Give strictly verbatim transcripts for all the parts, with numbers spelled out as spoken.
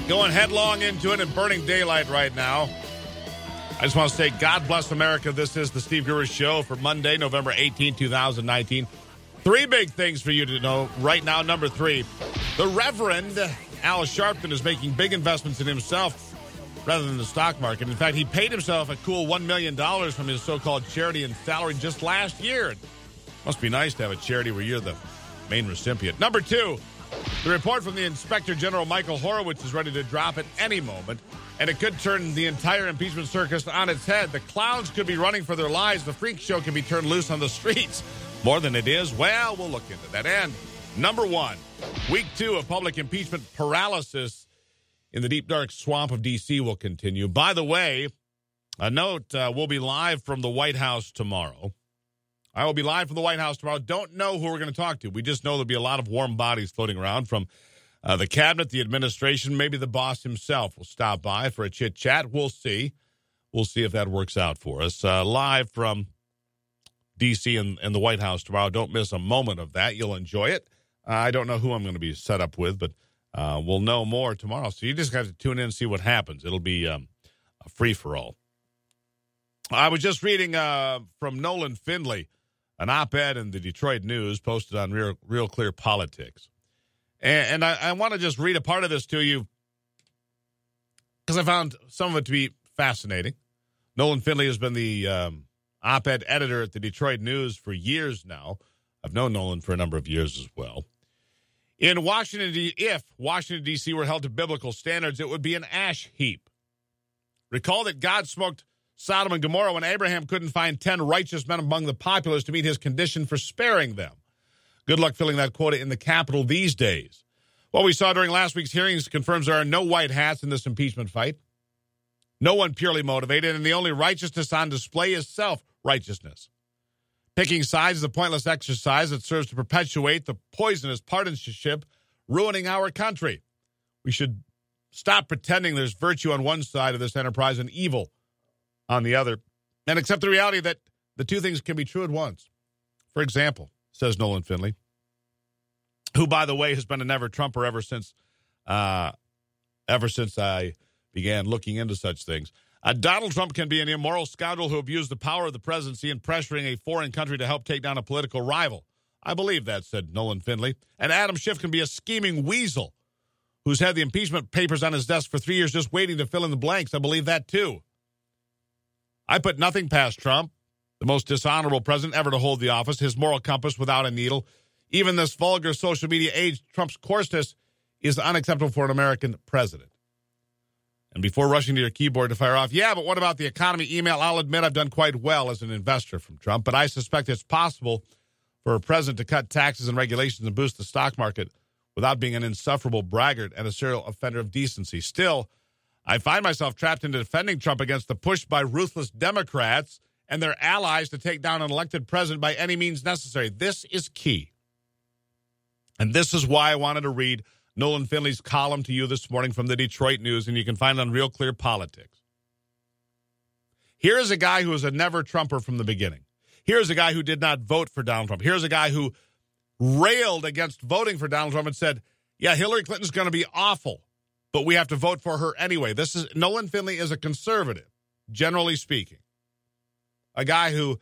Going headlong into it in burning daylight right now. I just want to say, God bless America. This is the Steve Guru Show for Monday, November eighteenth, twenty nineteen. Three big things for you to know right now. Number three, the Reverend Al Sharpton is making big investments in himself rather than the stock market. In fact, he paid himself a cool one million dollars from his so-called charity and salary just last year. It must be nice to have a charity where you're the main recipient. Number two, the report from the Inspector General Michael Horowitz is ready to drop at any moment, and it could turn the entire impeachment circus on its head. The clowns could be running for their lives. The freak show can be turned loose on the streets. More than it is? Well, we'll look into that. And number one, week two of public impeachment paralysis in the deep, dark swamp of D C will continue. By the way, a note, uh, we'll be live from the White House tomorrow. I will be live from the White House tomorrow. Don't know who we're going to talk to. We just know there'll be a lot of warm bodies floating around from uh, the cabinet, the administration, maybe the boss himself will stop by for a chit-chat. We'll see. We'll see if that works out for us. Uh, live from D C and, and the White House tomorrow. Don't miss a moment of that. You'll enjoy it. Uh, I don't know who I'm going to be set up with, but uh, we'll know more tomorrow. So you just have to tune in and see what happens. It'll be um, a free-for-all. I was just reading uh, from Nolan Findlay, an op-ed in the Detroit News posted on Real, Real Clear Politics. And, and I, I want to just read a part of this to you because I found some of it to be fascinating. Nolan Findlay has been the um, op-ed editor at the Detroit News for years now. I've known Nolan for a number of years as well. In Washington, if Washington, D C were held to biblical standards, it would be an ash heap. Recall that God smoked Sodom and Gomorrah when Abraham couldn't find ten righteous men among the populace to meet his condition for sparing them. Good luck filling that quota in the Capitol these days. What we saw during last week's hearings confirms there are no white hats in this impeachment fight. No one purely motivated, and the only righteousness on display is self-righteousness. Picking sides is a pointless exercise that serves to perpetuate the poisonous partisanship ruining our country. We should stop pretending there's virtue on one side of this enterprise and evil on the other, and accept the reality that the two things can be true at once. For example, says Nolan Findlay, who, by the way, has been a never-Trumper ever since, uh, ever since I began looking into such things. Uh, Donald Trump can be an immoral scoundrel who abused the power of the presidency in pressuring a foreign country to help take down a political rival. I believe that, said Nolan Findlay. And Adam Schiff can be a scheming weasel who's had the impeachment papers on his desk for three years just waiting to fill in the blanks. I believe that, too. I put nothing past Trump, the most dishonorable president ever to hold the office, his moral compass without a needle. Even this vulgar social media age, Trump's coarseness is unacceptable for an American president. And before rushing to your keyboard to fire off, yeah, but what about the economy email? I'll admit I've done quite well as an investor from Trump, but I suspect it's possible for a president to cut taxes and regulations and boost the stock market without being an insufferable braggart and a serial offender of decency. Still, I find myself trapped into defending Trump against the push by ruthless Democrats and their allies to take down an elected president by any means necessary. This is key. And this is why I wanted to read Nolan Findlay's column to you this morning from the Detroit News, and you can find it on Real Clear Politics. Here is a guy who was a never-Trumper from the beginning. Here's a guy who did not vote for Donald Trump. Here's a guy who railed against voting for Donald Trump and said, yeah, Hillary Clinton's going to be awful, but we have to vote for her anyway. This is Nolan Findlay is a conservative, generally speaking. A guy who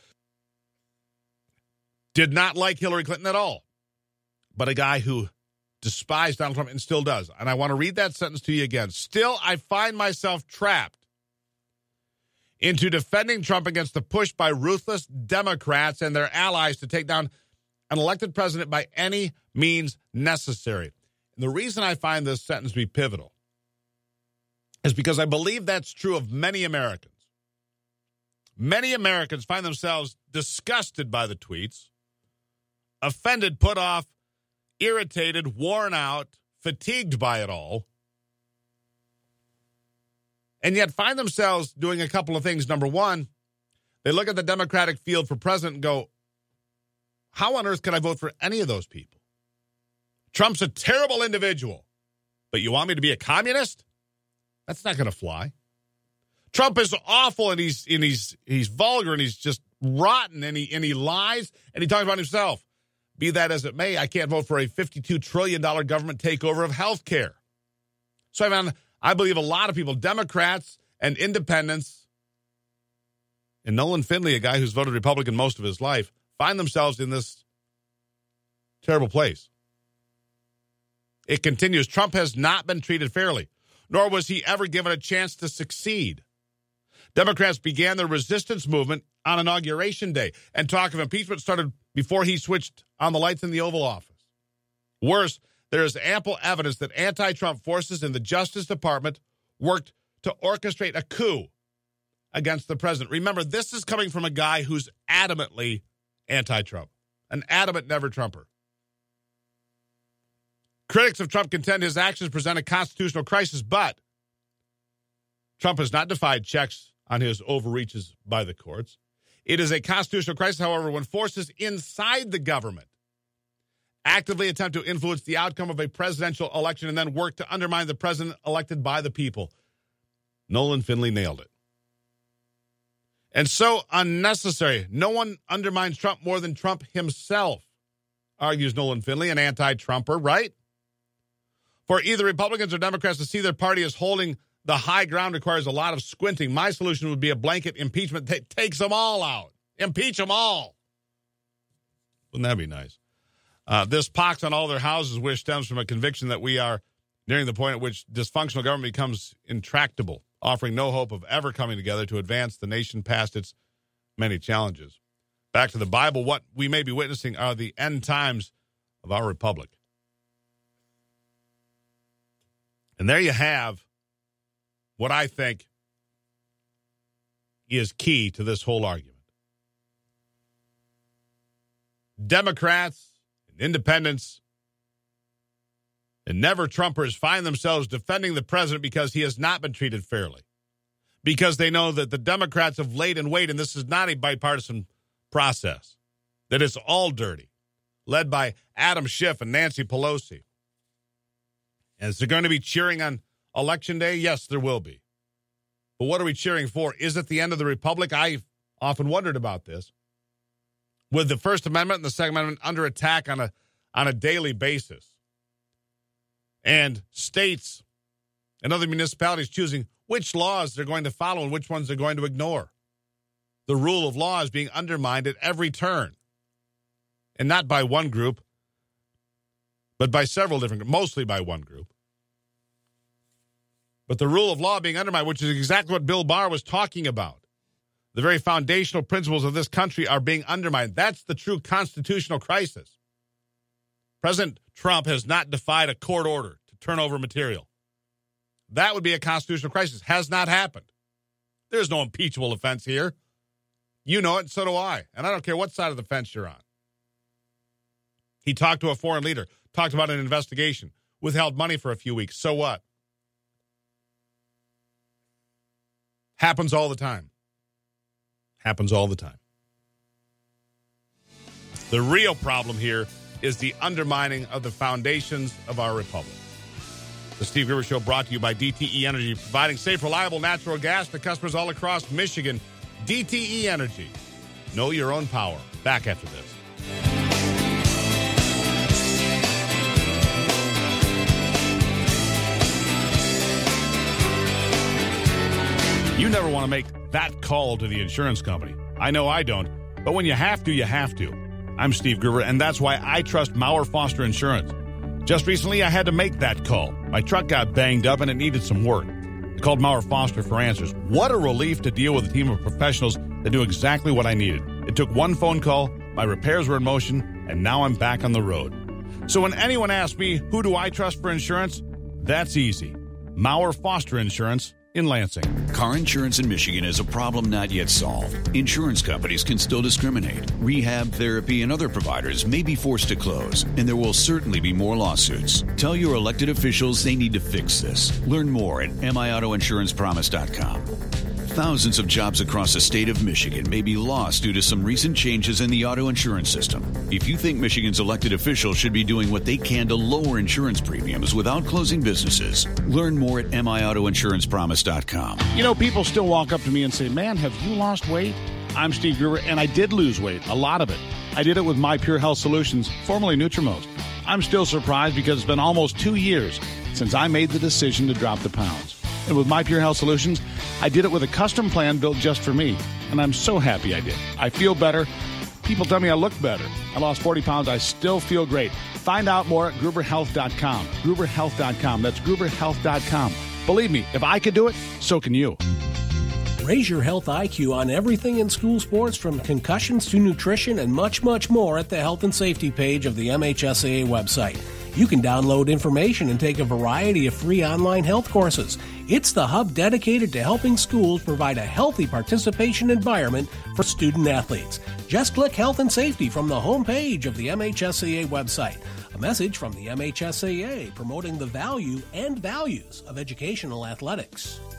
did not like Hillary Clinton at all, but a guy who despised Donald Trump and still does. And I want to read that sentence to you again. Still, I find myself trapped into defending Trump against the push by ruthless Democrats and their allies to take down an elected president by any means necessary. And the reason I find this sentence to be pivotal is because I believe that's true of many Americans. Many Americans find themselves disgusted by the tweets, offended, put off, irritated, worn out, fatigued by it all, and yet find themselves doing a couple of things. Number one, they look at the Democratic field for president and go, how on earth can I vote for any of those people? Trump's a terrible individual, but you want me to be a communist? That's not going to fly. Trump is awful, and he's and he's he's vulgar, and he's just rotten, and he and he lies, and he talks about himself. Be that as it may, I can't vote for a fifty-two trillion dollars government takeover of health care. So, I mean, I believe a lot of people, Democrats and independents, and Nolan Finley, a guy who's voted Republican most of his life, find themselves in this terrible place. It continues. Trump has not been treated fairly, nor was he ever given a chance to succeed. Democrats began their resistance movement on Inauguration Day, and talk of impeachment started before he switched on the lights in the Oval Office. Worse, there is ample evidence that anti-Trump forces in the Justice Department worked to orchestrate a coup against the president. Remember, this is coming from a guy who's adamantly anti-Trump, an adamant never-Trumper. Critics of Trump contend his actions present a constitutional crisis, but Trump has not defied checks on his overreaches by the courts. It is a constitutional crisis, however, when forces inside the government actively attempt to influence the outcome of a presidential election and then work to undermine the president elected by the people. Nolan Finley nailed it. And so unnecessary. No one undermines Trump more than Trump himself, argues Nolan Finley, an anti-Trumper, right? For either Republicans or Democrats to see their party as holding the high ground requires a lot of squinting. My solution would be a blanket impeachment that takes them all out. Impeach them all. Wouldn't that be nice? Uh, this pox on all their houses wish stems from a conviction that we are nearing the point at which dysfunctional government becomes intractable, offering no hope of ever coming together to advance the nation past its many challenges. Back to the Bible, what we may be witnessing are the end times of our republic. And there you have what I think is key to this whole argument. Democrats and independents and never-Trumpers find themselves defending the president because he has not been treated fairly, because they know that the Democrats have laid in wait, and this is not a bipartisan process, that it's all dirty, led by Adam Schiff and Nancy Pelosi. And is there going to be cheering on Election Day? Yes, there will be. But what are we cheering for? Is it the end of the republic? I've often wondered about this. With the First Amendment and the Second Amendment under attack on a on a daily basis, and states and other municipalities choosing which laws they're going to follow and which ones they're going to ignore. The rule of law is being undermined at every turn. And not by one group, but by several different groups, mostly by one group. But the rule of law being undermined, which is exactly what Bill Barr was talking about. The very foundational principles of this country are being undermined. That's the true constitutional crisis. President Trump has not defied a court order to turn over material. That would be a constitutional crisis. Has not happened. There's no impeachable offense here. You know it, and so do I. And I don't care what side of the fence you're on. He talked to a foreign leader, talked about an investigation, withheld money for a few weeks. So what? Happens all the time. Happens all the time. The real problem here is the undermining of the foundations of our republic. The Steve Gruber Show brought to you by D T E Energy, providing safe, reliable natural gas to customers all across Michigan. D T E Energy. Know your own power. Back after this. You never want to make that call to the insurance company. I know I don't, but when you have to, you have to. I'm Steve Gruber, and that's why I trust Maurer Foster Insurance. Just recently, I had to make that call. My truck got banged up, and it needed some work. I called Maurer Foster for answers. What a relief to deal with a team of professionals that knew exactly what I needed. It took one phone call, my repairs were in motion, and now I'm back on the road. So when anyone asks me, who do I trust for insurance? That's easy. Maurer Foster Insurance in Lansing. Car insurance in Michigan is a problem not yet solved. Insurance companies can still discriminate. Rehab, therapy, and other providers may be forced to close, and there will certainly be more lawsuits. Tell your elected officials they need to fix this. Learn more at M I auto insurance promise dot com. Thousands of jobs across the state of Michigan may be lost due to some recent changes in the auto insurance system. If you think Michigan's elected officials should be doing what they can to lower insurance premiums without closing businesses, learn more at M I auto insurance promise dot com. You know, people still walk up to me and say, man, have you lost weight? I'm Steve Gruber, and I did lose weight, a lot of it. I did it with My Pure Health Solutions, formerly Nutrimost. I'm still surprised because it's been almost two years since I made the decision to drop the pounds. And with My Pure Health Solutions, I did it with a custom plan built just for me. And I'm so happy I did. I feel better. People tell me I look better. I lost forty pounds. I still feel great. Find out more at Gruber Health dot com. Gruber Health dot com. That's Gruber Health dot com. Believe me, if I could do it, so can you. Raise your health I Q on everything in school sports, from concussions to nutrition and much, much more at the Health and Safety page of the M H S A A website. You can download information and take a variety of free online health courses. It's the hub dedicated to helping schools provide a healthy participation environment for student athletes. Just click Health and Safety from the homepage of the M H S A A website. A message from the M H S A A promoting the value and values of educational athletics.